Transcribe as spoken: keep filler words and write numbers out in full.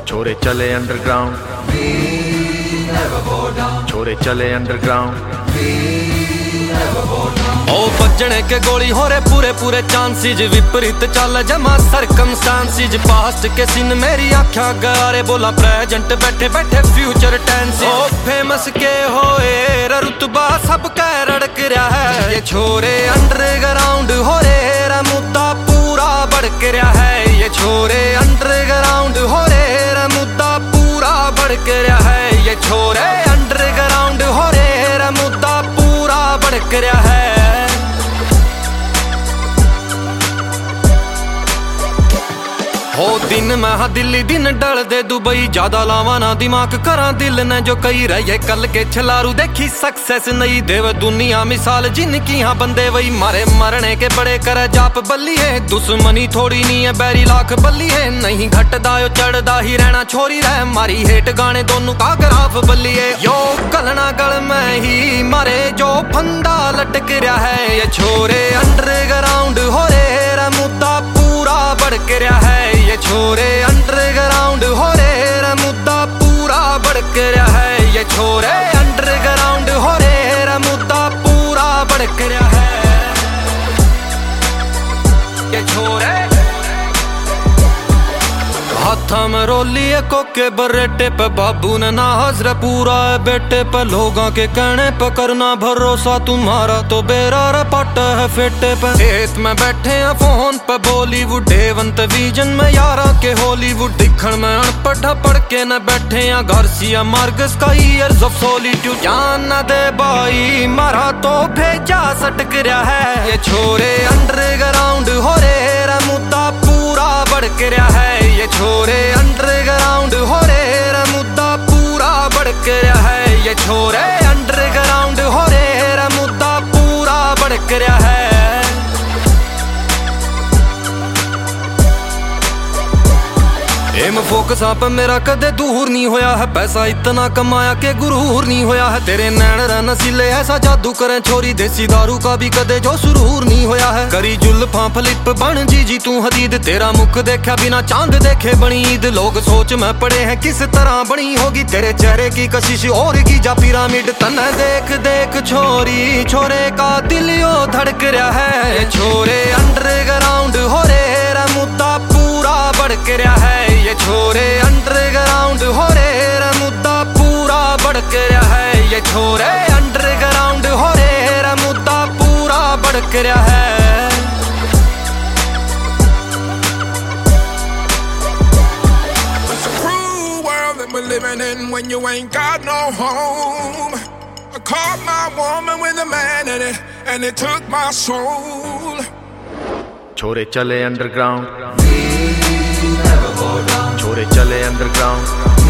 छोरे चले अंडरग्राउंड, छोरे चले अंडरग्राउंड। ओ बजने के गोली हो रे पूरे पूरे चांसेज, विपरीत चल जमा सरकमस्टांसेज। पास्ट के सीन मेरी आँखा गारे, बोला प्रेजेंट बैठे बैठे फ्यूचर टेंस। ओ फेमस के होए रुतबा सब कह रड़क रहा है, ये छोरे अंडरग्राउंड हो रे रा मुद्दा पूरा भड़क रहा है। ये छोरे अंडरग्राउंड हो रे रा मुद्दा पूरा भड़क रहा है। ये छोरे अंडरग्राउंड हो रे रा मुद्दा पूरा भड़क रहा है। हो दिन मैं हाँ दिल्ली दिन डल दे दुबई, ज्यादा लावा ना दिमाग करा दिल ने जो कई रहे कल के छलारू। देखी सक्सेस नहीं देव दुनिया मिसाल जिनकी हाँ बंदे वही मारे मरने के बड़े करे जाप बल्ली है। दुश्मनी थोड़ी नहीं है बैरी लाख बल्ली है, नहीं घटदा यो चढ़दा ही रहना छोरी रह। मारी हेट गाने दोनों का ग्राफ बल्ली है, यो गलना गल में ही मारे जो फंदा लटक रहा है। ये छोरे अंडरग्राउंड हो रे रा मुद्दा पूरा भड़क रहा है। ये छोरे अंडरग्राउंड हो रे रा मुद्दा पूरा भड़क रहा है। ये छोरे अंडरग्राउंड हो रे रा मुद्दा पूरा भड़क रहा है। ये छोरे हाथा में रोली है कोके बरेटे पे, बाबू ने ना हजर पूरा है बेटे पे। लोगों के कहने पे करना भरोसा, तुम्हारा तो बेरा रे पट है फेटे पे। खेत में बैठे हैं फोन पे बॉलीवुड, हेवंत विजन में यारा के हॉलीवुड। दिखण में अनपढ़ पढ़ के न बैठे हैं गार्सिया मार्गस का ईयर्स ऑफ सॉलिट्यूड। जान न दे भाई मारा तो भेजा सटक रहा है। ये छोरे अंडरग्राउंड हो रे रा मुद्दा पूरा भड़क रहा है। ये छोरे अंडरग्राउंड हो रे रा मुद्दा पूरा भड़क रहा है। ये छोरे अंडरग्राउंड हो रे रा मुद्दा पूरा भड़क रहा है। एम फोकस आप मेरा कदे दूर नहीं होया है, पैसा इतना कमाया के गुरूर नहीं होया है। तेरे नैन रे नसीले ऐसा जादू करें छोरी, देसी दारू का भी कदे जो सुरूर नहीं होया है। करी जुल्फां फ्लिप बन जी जी तू हदीद, तेरा मुख देखा बिना चांद देखे बनी ईद। लोग सोच में पड़े हैं किस तरह बनी होगी तेरे चेहरे की कशिश और की जा पिरामिड। तन्ने देख देख छोरी छोरे का दिल यो धड़क रहा है। ये छोरे अंडरग्राउंड हो रे रा मुद्दा पूरा भड़क रहा है। ये छोरे अंडरग्राउंड हो रे रा मुद्दा पूरा भड़क रहा है। ये छोरे अंडरग्राउंड हो रे रा मुद्दा पूरा भड़क रहा है। It's a cruel world that we're living in when you ain't got no home. I caught my woman with a man in it and it took my soul. छोरे चले अंडरग्राउंड, छोरे चले अंडरग्राउंड।